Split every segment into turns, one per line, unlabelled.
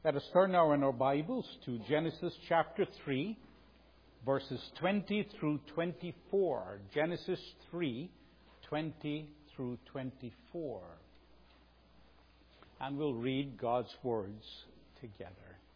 Let us turn now in our Bibles to Genesis chapter 3, verses 20 through 24. Genesis 3, 20 through 24. And we'll read God's words together.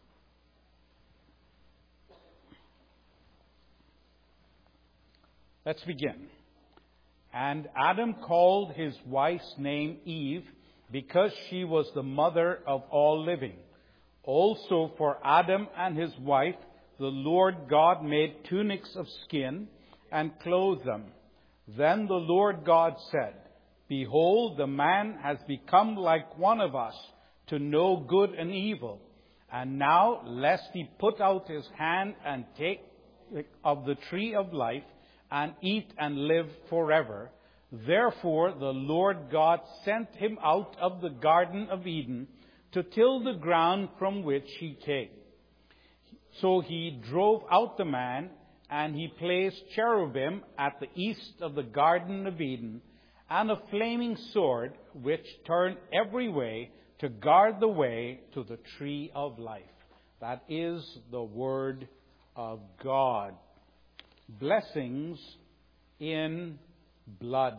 Let's begin. And Adam called his wife's name Eve, because she was the mother of all living. Also for Adam and his wife, the Lord God made tunics of skin and clothed them. Then the Lord God said, Behold, the man has become like one of us, to know good and evil. And now, lest he put out his hand and take of the tree of life, and eat and live forever. Therefore the Lord God sent him out of the Garden of Eden to till the ground from which he came. So he drove out the man, and he placed cherubim at the east of the Garden of Eden, and a flaming sword which turned every way to guard the way to the tree of life. That is the word of God. Blessings in blood.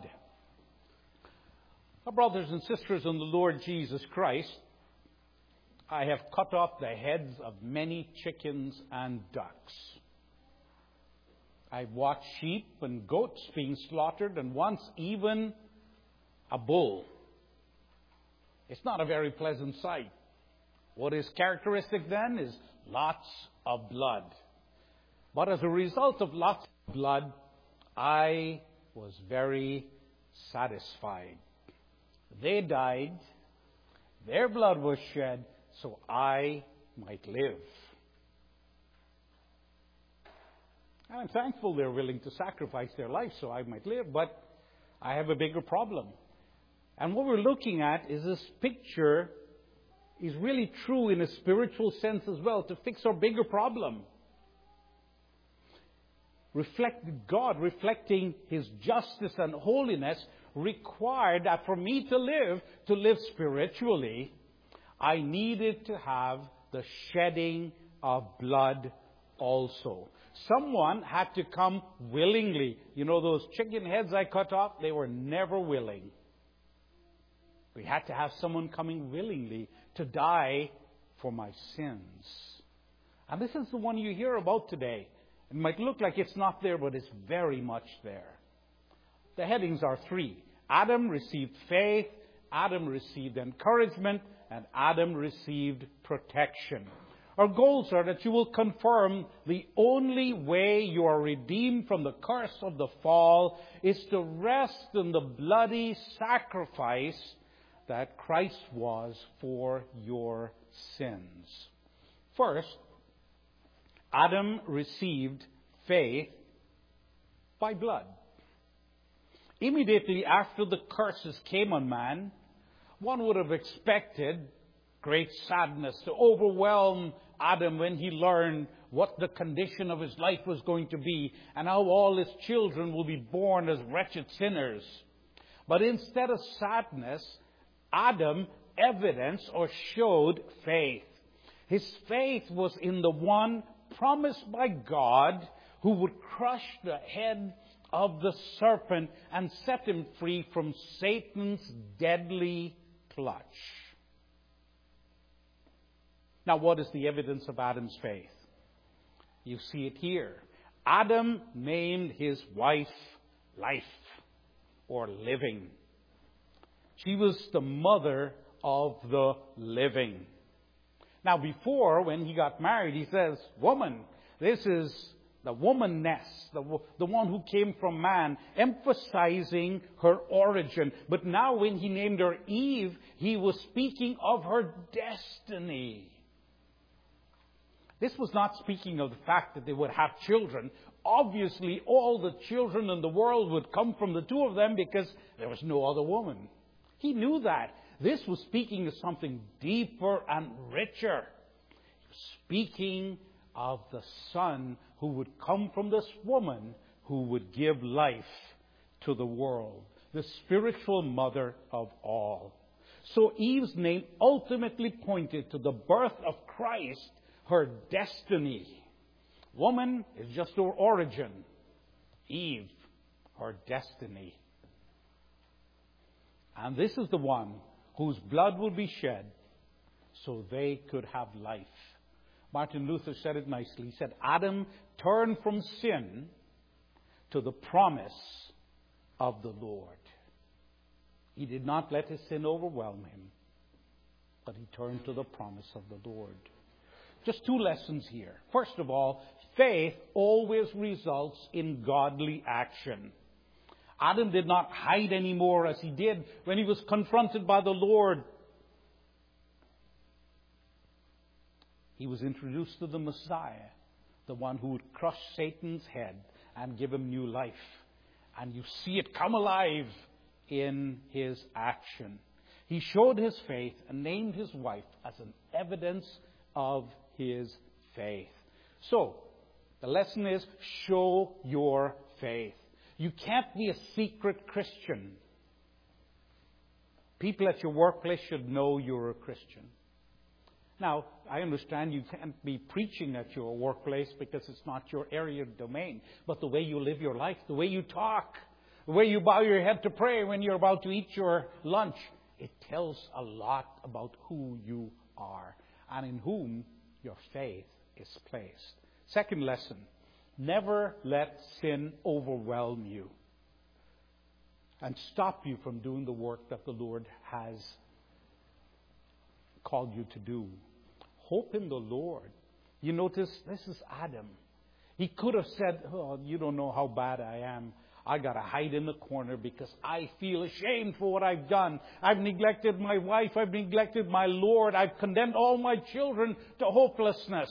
Our brothers and sisters in the Lord Jesus Christ, I have cut off the heads of many chickens and ducks. I've watched sheep and goats being slaughtered, and once even a bull. It's not a very pleasant sight. What is characteristic then is lots of blood. But as a result of lots of blood, I was very satisfied. They died, their blood was shed, so I might live. And I'm thankful they're willing to sacrifice their life so I might live, but I have a bigger problem. And what we're looking at is this picture is really true in a spiritual sense as well, to fix our bigger problem. God reflecting His justice and holiness required that for me to live spiritually, I needed to have the shedding of blood also. Someone had to come willingly. You know those chicken heads I cut off? They were never willing. We had to have someone coming willingly to die for my sins. And this is the one you hear about today. It might look like it's not there, but it's very much there. The headings are three. Adam received faith, Adam received encouragement, and Adam received protection. Our goals are that you will confirm the only way you are redeemed from the curse of the fall is to rest in the bloody sacrifice that Christ was for your sins. First, Adam received faith by blood. Immediately after the curses came on man, one would have expected great sadness to overwhelm Adam when he learned what the condition of his life was going to be and how all his children will be born as wretched sinners. But instead of sadness, Adam evidenced or showed faith. His faith was in the one promised by God who would crush the head of the serpent and set him free from Satan's deadly clutch. Now, what is the evidence of Adam's faith? You see it here. Adam named his wife Life, or living. She was the mother of the living. Now, before, when he got married, he says, woman, this is the woman-ness, the one who came from man, emphasizing her origin. But now when he named her Eve, he was speaking of her destiny. This was not speaking of the fact that they would have children. Obviously, all the children in the world would come from the two of them because there was no other woman. He knew that. This was speaking of something deeper and richer. Speaking of the Son who would come from this woman who would give life to the world. The spiritual mother of all. So Eve's name ultimately pointed to the birth of Christ, her destiny. Woman is just her origin. Eve, her destiny. And this is the one whose blood will be shed so they could have life. Martin Luther said it nicely. He said, Adam turned from sin to the promise of the Lord. He did not let his sin overwhelm him, but he turned to the promise of the Lord. Just two lessons here. First of all, faith always results in godly action. Adam did not hide anymore as he did when he was confronted by the Lord. He was introduced to the Messiah, the one who would crush Satan's head and give him new life. And you see it come alive in his action. He showed his faith and named his wife as an evidence of his faith. So, the lesson is, show your faith. You can't be a secret Christian. People at your workplace should know you're a Christian. Now, I understand you can't be preaching at your workplace because it's not your area of domain. But the way you live your life, the way you talk, the way you bow your head to pray when you're about to eat your lunch, it tells a lot about who you are and in whom your faith is placed. Second lesson, never let sin overwhelm you and stop you from doing the work that the Lord has called you to do. Hope in the Lord. You notice, this is Adam. He could have said, oh, you don't know how bad I am. I got to hide in the corner because I feel ashamed for what I've done. I've neglected my wife. I've neglected my Lord. I've condemned all my children to hopelessness.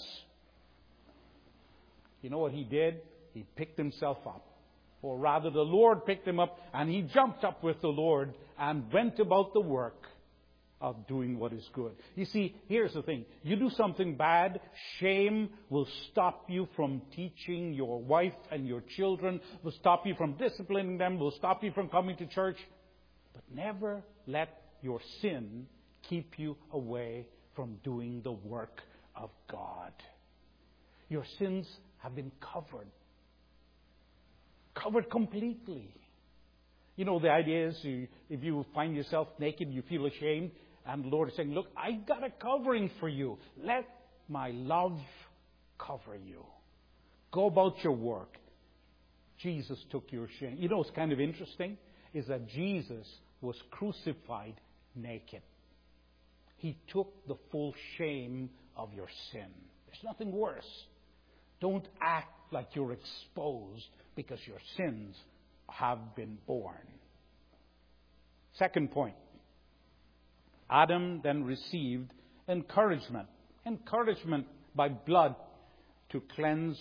You know what he did? He picked himself up. Or rather, the Lord picked him up and he jumped up with the Lord and went about the work of doing what is good. You see, here's the thing. You do something bad, shame will stop you from teaching your wife and your children, will stop you from disciplining them, will stop you from coming to church. But never let your sin keep you away from doing the work of God. Your sins have been covered. Covered completely. You know, the idea is if you find yourself naked, you feel ashamed, and the Lord is saying, look, I got a covering for you. Let my love cover you. Go about your work. Jesus took your shame. You know what's kind of interesting is that Jesus was crucified naked. He took the full shame of your sin. There's nothing worse. Don't act like you're exposed because your sins have been borne. Second point. Adam then received encouragement. Encouragement by blood to cleanse.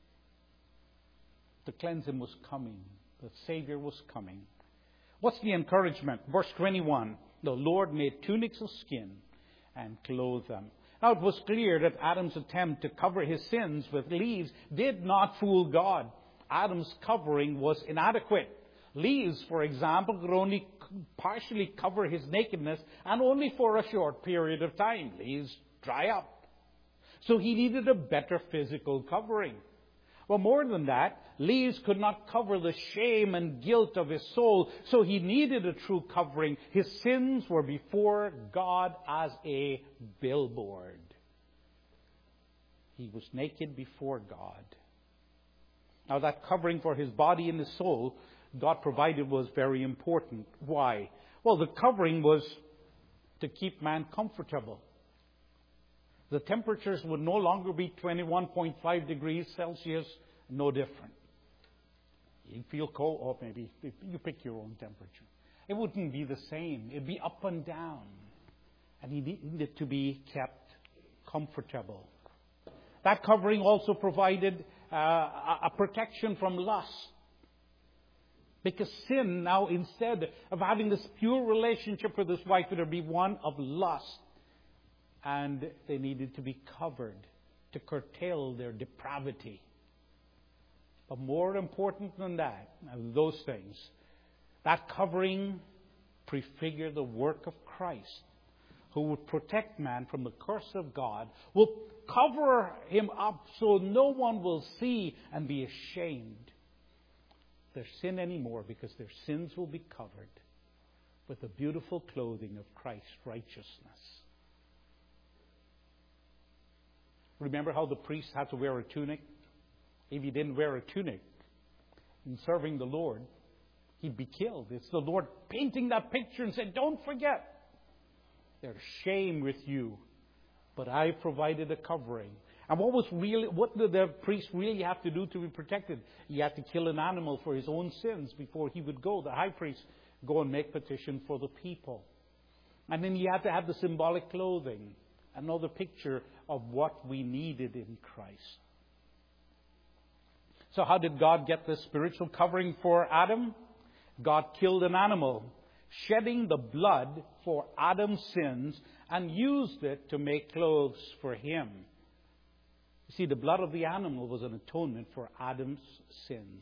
To cleanse him was coming. The Savior was coming. What's the encouragement? Verse 21. The Lord made tunics of skin and clothed them. Now it was clear that Adam's attempt to cover his sins with leaves did not fool God. Adam's covering was inadequate. Leaves, for example, could only partially cover his nakedness and only for a short period of time. Leaves dry up. So he needed a better physical covering. Well, more than that, leaves could not cover the shame and guilt of his soul, so he needed a true covering. His sins were before God as a billboard. He was naked before God. Now, that covering for his body and his soul God provided was very important. Why? Well, the covering was to keep man comfortable. The temperatures would no longer be 21.5 degrees Celsius, no different. You feel cold, or maybe you pick your own temperature. It wouldn't be the same. It'd be up and down. And he needed to be kept comfortable. That covering also provided a protection from lust. Because sin now, instead of having this pure relationship with his wife, would be one of lust. And they needed to be covered to curtail their depravity. But more important than that, those things, that covering prefigured the work of Christ, who would protect man from the curse of God, will cover him up so no one will see and be ashamed their sin anymore, because their sins will be covered with the beautiful clothing of Christ's righteousness. Remember how the priest had to wear a tunic? If he didn't wear a tunic in serving the Lord, he'd be killed. It's the Lord painting that picture and said, don't forget. There's shame with you, but I provided a covering. And what did the priest really have to do to be protected? He had to kill an animal for his own sins before he would go. The high priest go and make petition for the people. And then he had to have the symbolic clothing, another picture of what we needed in Christ. So how did God get this spiritual covering for Adam? God killed an animal, shedding the blood for Adam's sins, and used it to make clothes for him. You see, the blood of the animal was an atonement for Adam's sins.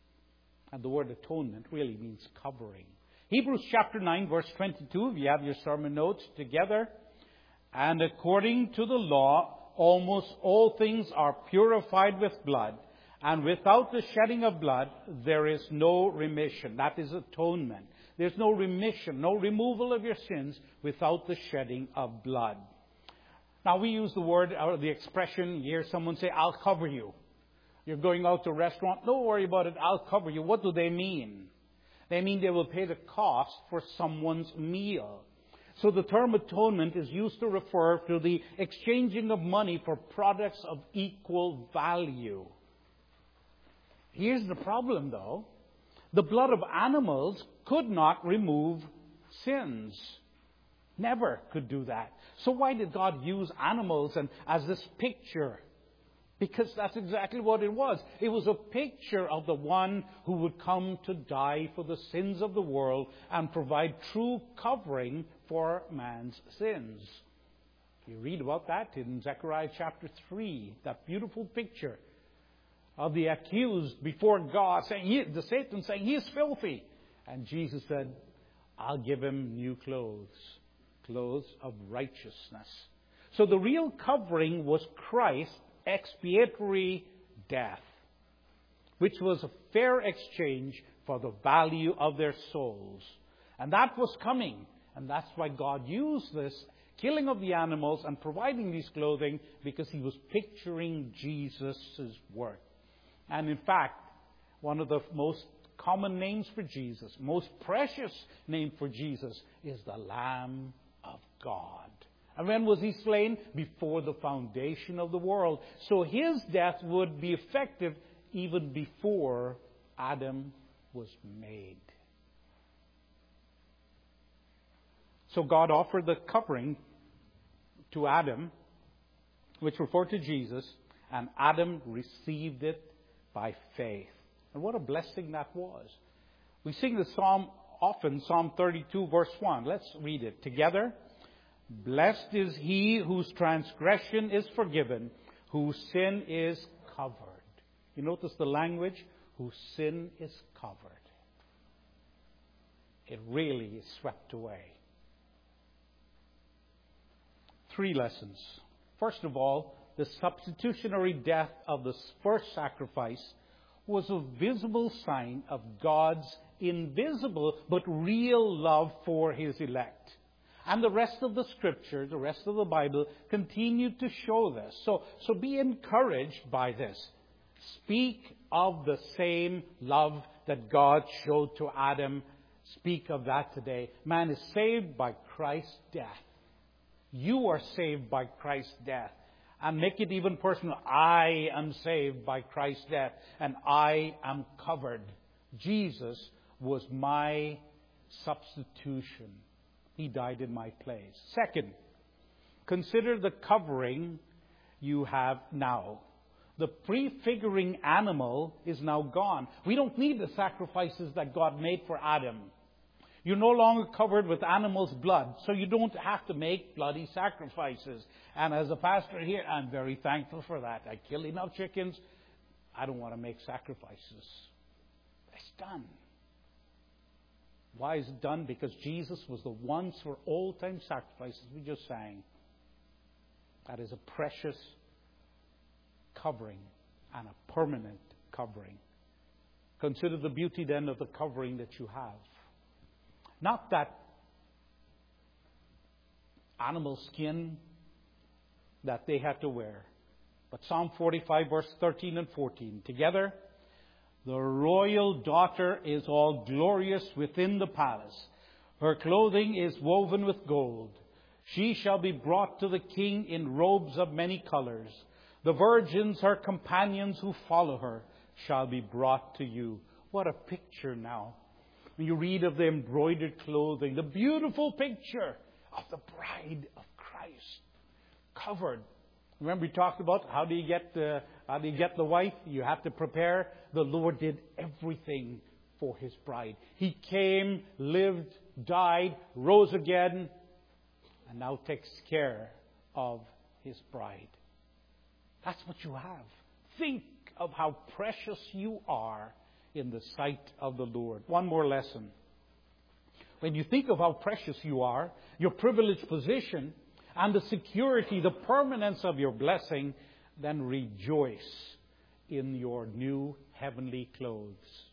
And the word atonement really means covering. Hebrews chapter 9, verse 22, if you have your sermon notes together. And according to the law, almost all things are purified with blood. And without the shedding of blood, there is no remission. That is atonement. There's no remission, no removal of your sins without the shedding of blood. Now, we use the word or the expression, you hear someone say, I'll cover you. You're going out to a restaurant, don't worry about it, I'll cover you. What do they mean? They mean they will pay the cost for someone's meal. So the term atonement is used to refer to the exchanging of money for products of equal value. Here's the problem, though. The blood of animals could not remove sins. Never could do that. So why did God use animals and as this picture? Because that's exactly what it was. It was a picture of the one who would come to die for the sins of the world and provide true covering for man's sins. You read about that in Zechariah chapter 3, that beautiful picture of the accused before God, saying, the Satan saying, he is filthy. And Jesus said, I'll give him new clothes, clothes of righteousness. So the real covering was Christ's expiatory death, which was a fair exchange for the value of their souls. And that was coming. And that's why God used this killing of the animals and providing these clothing, because he was picturing Jesus' work. And in fact, one of the most common names for Jesus, most precious name for Jesus, is the Lamb of God. And when was he slain? Before the foundation of the world. So his death would be effective even before Adam was made. So God offered the covering to Adam, which referred to Jesus, and Adam received it by faith. And what a blessing that was. We sing the psalm often, Psalm 32, verse 1. Let's read it together. Blessed is he whose transgression is forgiven, whose sin is covered. You notice the language? Whose sin is covered. It really is swept away. 3 lessons. First of all, the substitutionary death of the first sacrifice was a visible sign of God's invisible but real love for his elect. And the rest of the Scripture, the rest of the Bible, continued to show this. So be encouraged by this. Speak of the same love that God showed to Adam. Speak of that today. Man is saved by Christ's death. You are saved by Christ's death. And make it even personal. I am saved by Christ's death. And I am covered. Jesus was my substitution. He died in my place. Second, consider the covering you have now. The prefiguring animal is now gone. We don't need the sacrifices that God made for Adam. You're no longer covered with animals' blood, so you don't have to make bloody sacrifices. And as a pastor here, I'm very thankful for that. I kill enough chickens. I don't want to make sacrifices. It's done. Why is it done? Because Jesus was the once for all time sacrifice, as we just sang. That is a precious covering and a permanent covering. Consider the beauty then of the covering that you have. Not that animal skin that they had to wear, but Psalm 45 verse 13 and 14. Together, the royal daughter is all glorious within the palace. Her clothing is woven with gold. She shall be brought to the king in robes of many colors. The virgins, her companions who follow her, shall be brought to you. What a picture now. When you read of the embroidered clothing, the beautiful picture of the bride of Christ, covered. Remember we talked about how do you get the wife? You have to prepare. The Lord did everything for His bride. He came, lived, died, rose again, and now takes care of His bride. That's what you have. Think of how precious you are in the sight of the Lord. One more lesson. When you think of how precious you are, your privileged position, and the security, the permanence of your blessing, then rejoice in your new heavenly clothes.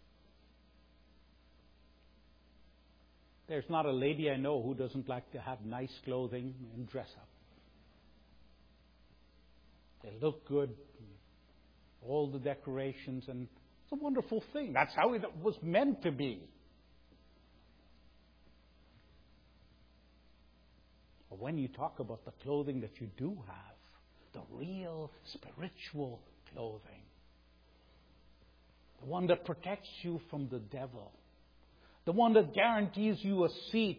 There's not a lady I know who doesn't like to have nice clothing and dress up. They look good, all the decorations, and it's a wonderful thing. That's how it was meant to be. But when you talk about the clothing that you do have, the real spiritual clothing, the one that protects you from the devil, the one that guarantees you a seat,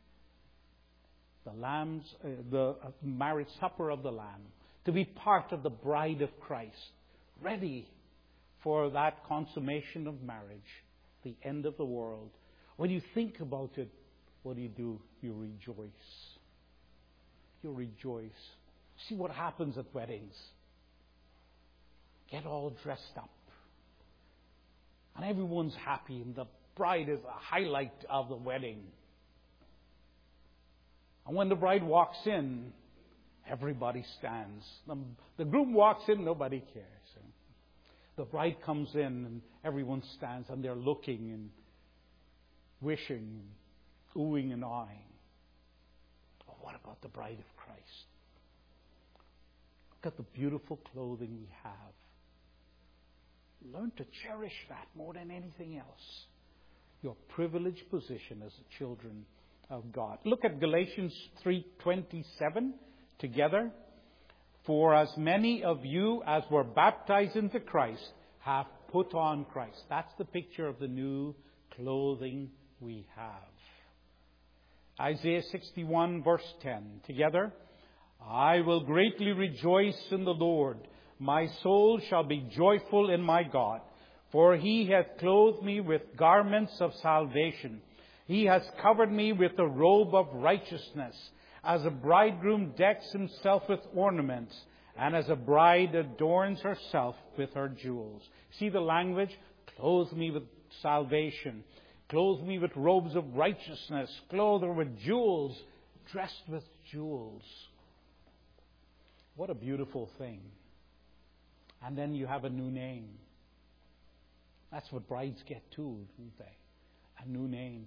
the marriage supper of the Lamb, to be part of the bride of Christ, ready for that consummation of marriage, the end of the world. When you think about it, what do? You rejoice. You rejoice. See what happens at weddings. Get all dressed up. And everyone's happy, and the bride is the highlight of the wedding. And when the bride walks in, everybody stands. The groom walks in, nobody cares. The bride comes in, and everyone stands, and they're looking and wishing, oohing and eyeing. But what about the bride of Christ? Look at the beautiful clothing we have. Learn to cherish that more than anything else. Your privileged position as the children of God. Look at Galatians 3:27 together. For as many of you as were baptized into Christ have put on Christ. That's the picture of the new clothing we have. Isaiah 61 verse 10 together. I will greatly rejoice in the Lord. My soul shall be joyful in my God. For He hath clothed me with garments of salvation. He has covered me with a robe of righteousness. As a bridegroom decks himself with ornaments, and as a bride adorns herself with her jewels. See the language? Clothe me with salvation. Clothe me with robes of righteousness. Clothe her with jewels. Dressed with jewels. What a beautiful thing. And then you have a new name. That's what brides get too, don't they? A new name.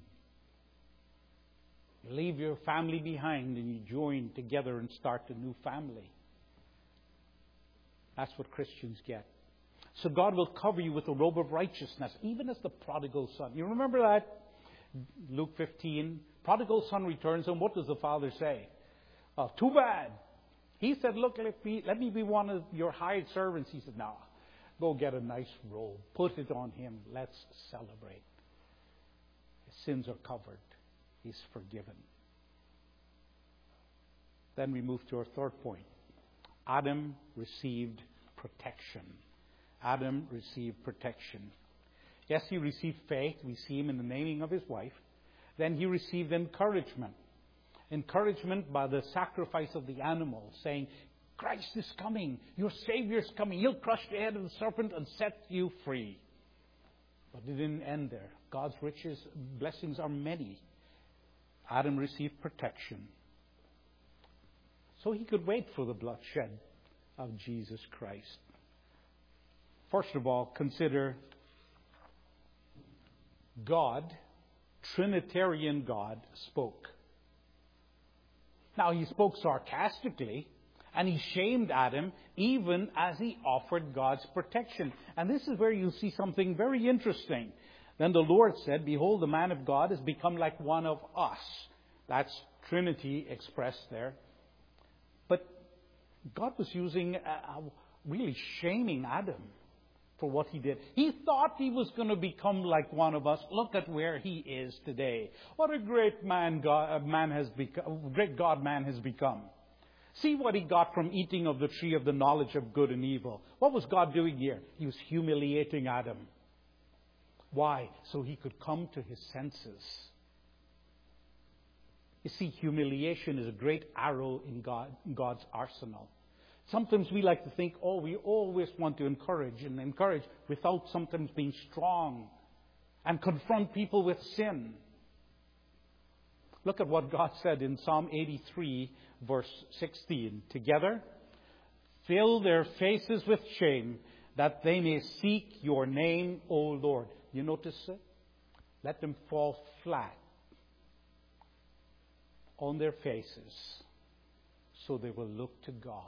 You leave your family behind and you join together and start a new family. That's what Christians get. So God will cover you with a robe of righteousness, even as the prodigal son. You remember that? Luke 15. Prodigal son returns, and what does the father say? Oh, too bad. He said, look, let me be one of your hired servants. He said, no, go get a nice robe. Put it on him. Let's celebrate. His sins are covered. He's forgiven. Then we move to our third point. Adam received protection. Adam received protection. Yes, he received faith. We see him in the naming of his wife. Then he received encouragement. Encouragement by the sacrifice of the animal, saying, Christ is coming. Your Savior is coming. He'll crush the head of the serpent and set you free. But it didn't end there. God's riches, blessings are many. Adam received protection, so he could wait for the bloodshed of Jesus Christ. First of all, consider God, Trinitarian God, spoke. Now, he spoke sarcastically, and he shamed Adam even as he offered God's protection. And this is where you see something very interesting. Then the Lord said, "Behold, the man of God has become like one of us." That's Trinity expressed there. But God was using, really shaming Adam for what he did. He thought he was going to become like one of us. Look at where he is today. What a great man has become. Great God man has become. See what he got from eating of the tree of the knowledge of good and evil. What was God doing here? He was humiliating Adam. Why? So he could come to his senses. You see, humiliation is a great arrow in God's arsenal. Sometimes we like to think, we always want to encourage without sometimes being strong and confront people with sin. Look at what God said in Psalm 83, verse 16. Together, fill their faces with shame, that they may seek your name, O Lord. You notice it? Let them fall flat on their faces, so they will look to God.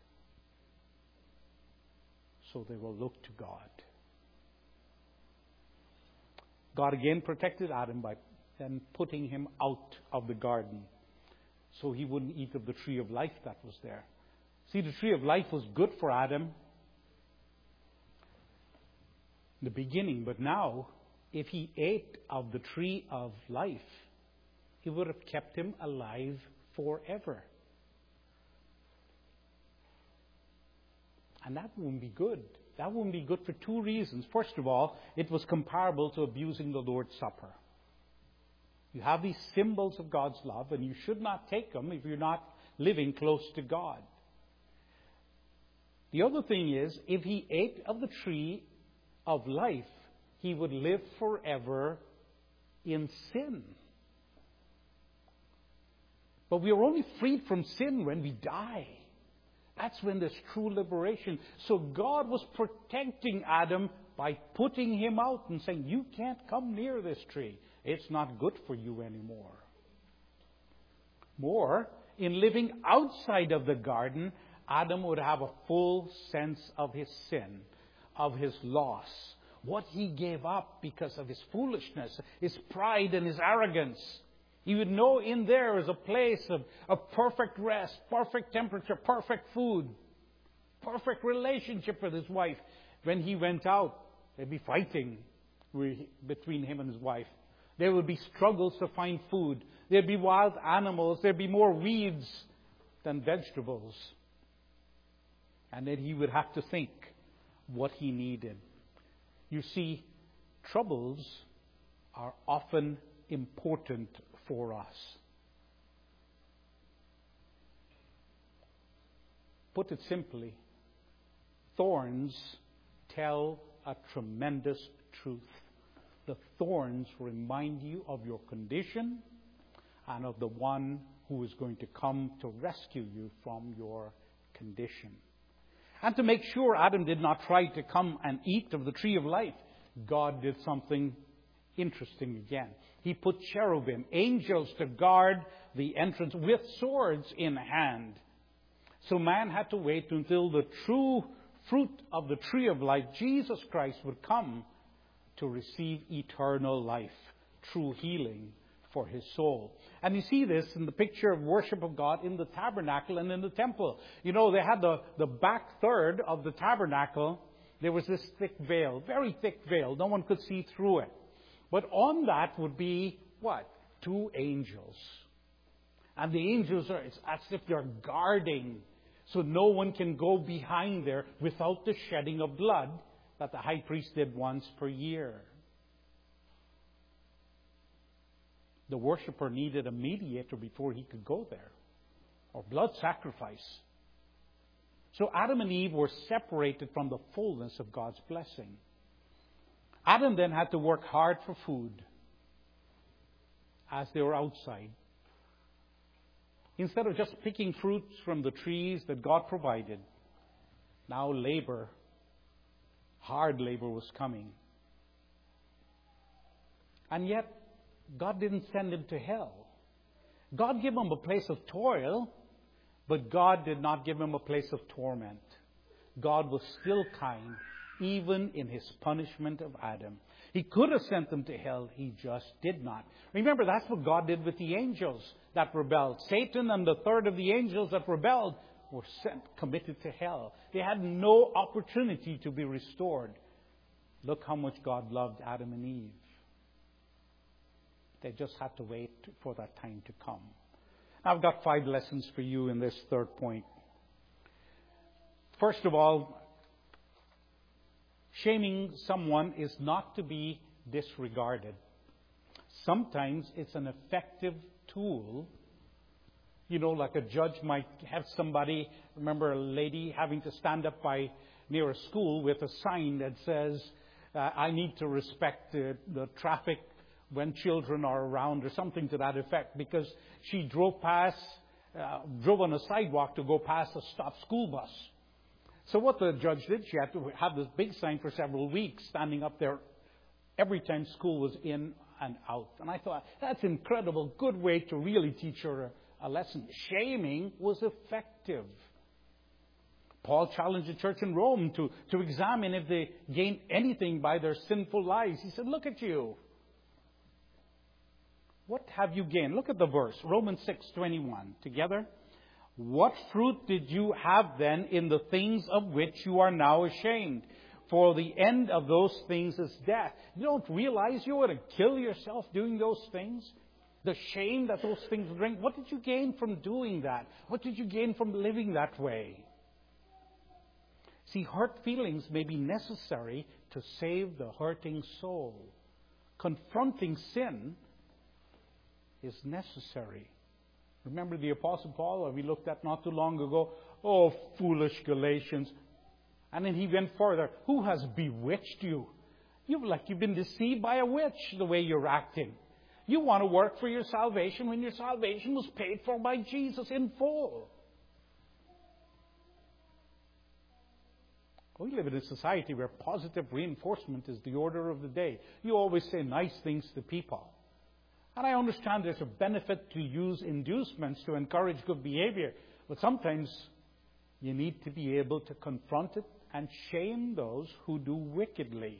So they will look to God. God again protected Adam by then putting him out of the garden, so he wouldn't eat of the tree of life that was there. See, the tree of life was good for Adam in the beginning, but now, if he ate of the tree of life, it would have kept him alive forever. And that wouldn't be good. That wouldn't be good for two reasons. First of all, it was comparable to abusing the Lord's Supper. You have these symbols of God's love, and you should not take them if you're not living close to God. The other thing is, if he ate of the tree of life, he would live forever in sin. But we are only freed from sin when we die. That's when there's true liberation. So God was protecting Adam by putting him out and saying, you can't come near this tree. It's not good for you anymore. More, in living outside of the garden, Adam would have a full sense of his sin, of his loss, what he gave up because of his foolishness, his pride and his arrogance. He would know in there is a place of perfect rest, perfect temperature, perfect food, perfect relationship with his wife. When he went out, there'd be fighting between him and his wife. There would be struggles to find food. There'd be wild animals. There'd be more weeds than vegetables. And then he would have to think what he needed. You see, troubles are often important for us. Put it simply, thorns tell a tremendous truth. The thorns remind you of your condition and of the one who is going to come to rescue you from your condition. And to make sure Adam did not try to come and eat of the tree of life, God did something interesting again. He put cherubim, angels, to guard the entrance with swords in hand. So man had to wait until the true fruit of the tree of life, Jesus Christ, would come to receive eternal life, true healing for his soul. And you see this in the picture of worship of God in the tabernacle and in the temple. You know, they had the back third of the tabernacle. There was this thick veil, very thick veil. No one could see through it. But on that would be, what? 2 angels. And the angels it's as if they're guarding, so no one can go behind there without the shedding of blood that the high priest did once per year. The worshiper needed a mediator before he could go there, or blood sacrifice. So Adam and Eve were separated from the fullness of God's blessing. Adam then had to work hard for food as they were outside. Instead of just picking fruits from the trees that God provided, now labor, hard labor was coming. And yet, God didn't send him to hell. God gave him a place of toil, but God did not give him a place of torment. God was still kind, even in his punishment of Adam. He could have sent them to hell. He just did not. Remember, that's what God did with the angels that rebelled. Satan and the third of the angels that rebelled were committed to hell. They had no opportunity to be restored. Look how much God loved Adam and Eve. They just had to wait for that time to come. I've got 5 lessons for you in this third point. First of all, shaming someone is not to be disregarded. Sometimes it's an effective tool. You know, like a judge might have somebody, remember a lady having to stand up near a school with a sign that says, I need to respect the traffic when children are around, or something to that effect, because she drove on a sidewalk to go past a stopped school bus. So what the judge did, she had to have this big sign for several weeks standing up there every time school was in and out. And I thought, that's incredible, good way to really teach her a lesson. Shaming was effective. Paul challenged the church in Rome to examine if they gained anything by their sinful lives. He said, look at you. What have you gained? Look at the verse, Romans 6:21. Together. What fruit did you have then in the things of which you are now ashamed? For the end of those things is death. You don't realize you would kill yourself doing those things? The shame that those things bring. What did you gain from doing that? What did you gain from living that way? See, hurt feelings may be necessary to save the hurting soul. Confronting sin is necessary. Remember the Apostle Paul, we looked at not too long ago. Oh, foolish Galatians. And then he went further. Who has bewitched you? You've been deceived by a witch, the way you're acting. You want to work for your salvation when your salvation was paid for by Jesus in full. We live in a society where positive reinforcement is the order of the day. You always say nice things to people. And I understand there's a benefit to use inducements to encourage good behavior. But sometimes you need to be able to confront it and shame those who do wickedly.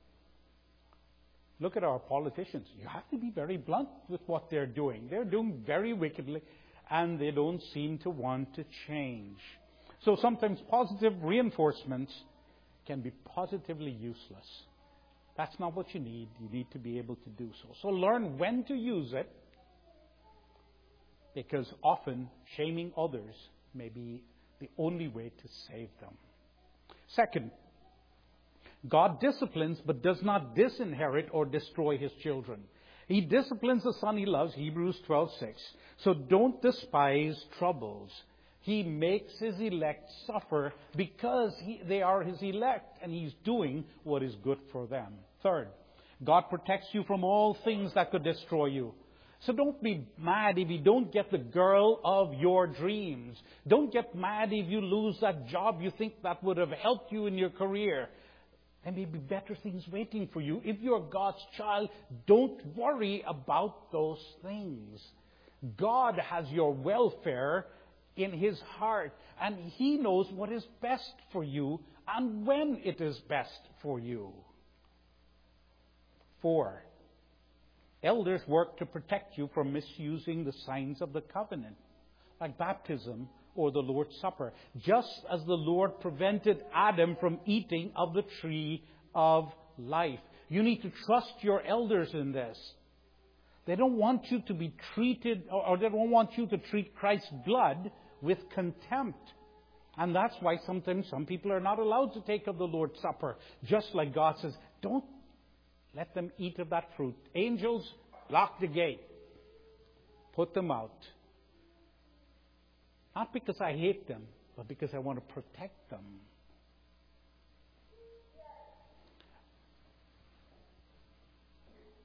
Look at our politicians. You have to be very blunt with what they're doing. They're doing very wickedly, and they don't seem to want to change. So sometimes positive reinforcements can be positively useless. That's not what you need. You need to be able to do so. So learn when to use it, because often shaming others may be the only way to save them. Second, God disciplines but does not disinherit or destroy His children. He disciplines the son He loves, Hebrews 12:6. So don't despise troubles. He makes His elect suffer because they are His elect, and He's doing what is good for them. Third, God protects you from all things that could destroy you. So don't be mad if you don't get the girl of your dreams. Don't get mad if you lose that job you think that would have helped you in your career. There may be better things waiting for you. If you're God's child, don't worry about those things. God has your welfare in His heart, and He knows what is best for you and when it is best for you. 4, elders work to protect you from misusing the signs of the covenant, like baptism or the Lord's Supper, just as the Lord prevented Adam from eating of the tree of life. You need to trust your elders in this. They don't want you to be treated, or they don't want you to treat Christ's blood with contempt. And that's why sometimes some people are not allowed to take of the Lord's Supper. Just like God says, don't let them eat of that fruit. Angels, lock the gate. Put them out. Not because I hate them, but because I want to protect them.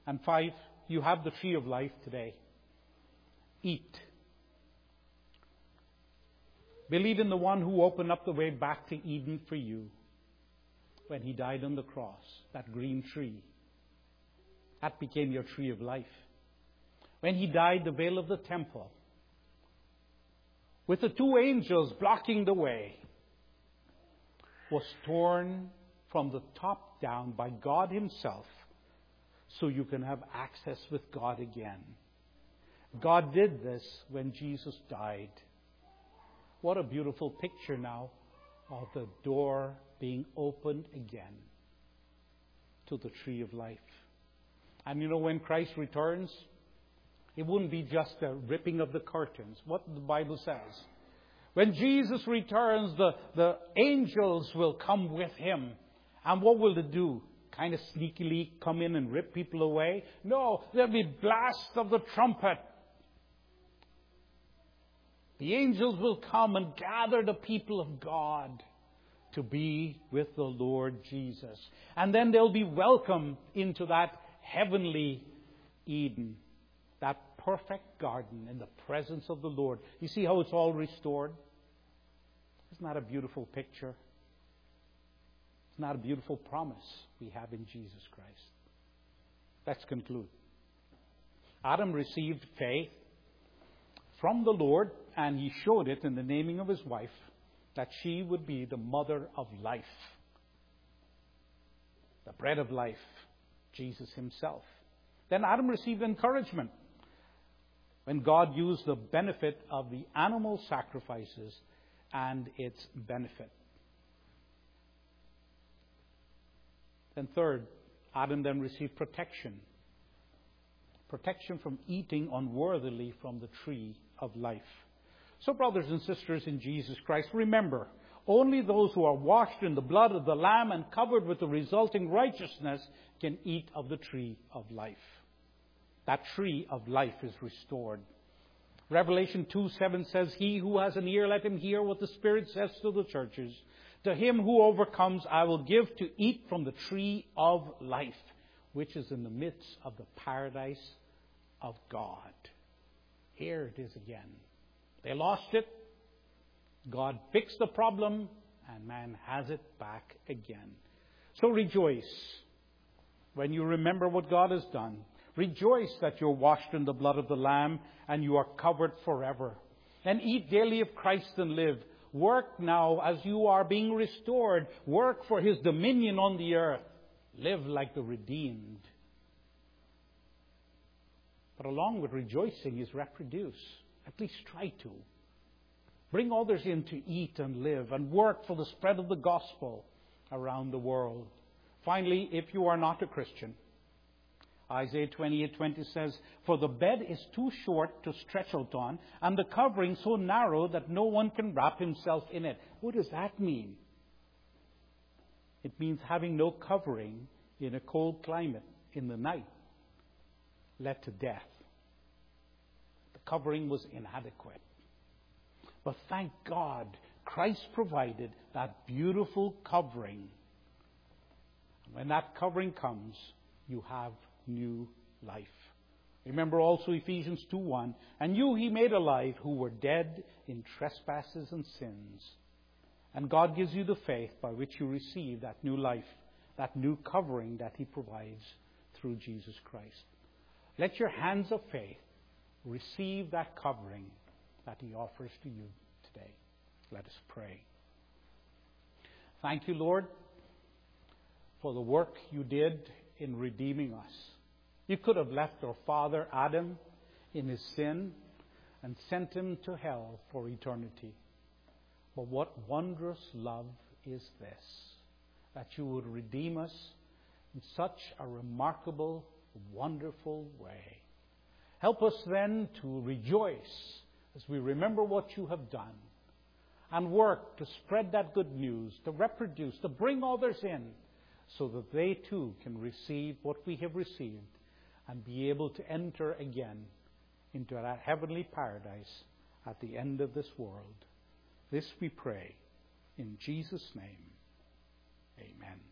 And 5, you have the tree of life today. Eat. Believe in the one who opened up the way back to Eden for you when he died on the cross, that green tree. That became your tree of life. When he died, the veil of the temple, with the 2 angels blocking the way, was torn from the top down by God himself, so you can have access with God again. God did this when Jesus died. What a beautiful picture now of the door being opened again to the tree of life. And you know, when Christ returns, it wouldn't be just a ripping of the curtains. What the Bible says. When Jesus returns, the angels will come with him. And what will they do? Kind of sneakily come in and rip people away? No, there'll be blast of the trumpet. The angels will come and gather the people of God to be with the Lord Jesus. And then they'll be welcomed into that heavenly Eden, that perfect garden in the presence of the Lord. You see how it's all restored? Isn't that a beautiful picture? Isn't that a beautiful promise we have in Jesus Christ? Let's conclude. Adam received faith from the Lord, and he showed it in the naming of his wife, that she would be the mother of life, the bread of life, Jesus himself. Then Adam received encouragement when God used the benefit of the animal sacrifices and its benefit. Then third, Adam then received protection. Protection from eating unworthily from the tree of life. So, brothers and sisters in Jesus Christ, remember, only those who are washed in the blood of the Lamb and covered with the resulting righteousness can eat of the tree of life. That tree of life is restored. Revelation 2:7 says, "He who has an ear, let him hear what the Spirit says to the churches. To him who overcomes, I will give to eat from the tree of life, which is in the midst of the paradise of God." Here it is again. They lost it. God fixed the problem, and man has it back again. So rejoice when you remember what God has done. Rejoice that you're washed in the blood of the Lamb and you are covered forever. And eat daily of Christ and live. Work now as you are being restored. Work for his dominion on the earth. Live like the redeemed. But along with rejoicing is reproduce. At least try to. Bring others in to eat and live and work for the spread of the gospel around the world. Finally, if you are not a Christian, Isaiah 28:20 says, "For the bed is too short to stretch out on, and the covering so narrow that no one can wrap himself in it." What does that mean? It means having no covering in a cold climate in the night led to death. The covering was inadequate. But thank God, Christ provided that beautiful covering. When that covering comes, you have new life. Remember also Ephesians 2:1, "And you he made alive who were dead in trespasses and sins." And God gives you the faith by which you receive that new life, that new covering that he provides through Jesus Christ. Let your hands of faith receive that covering that he offers to you today. Let us pray. Thank you, Lord, for the work you did in redeeming us. You could have left our father Adam in his sin and sent him to hell for eternity. But what wondrous love is this, that you would redeem us in such a remarkable, wonderful way. Help us then to rejoice as we remember what you have done and work to spread that good news, to reproduce, to bring others in so that they too can receive what we have received and be able to enter again into that heavenly paradise at the end of this world. This we pray in Jesus' name. Amen.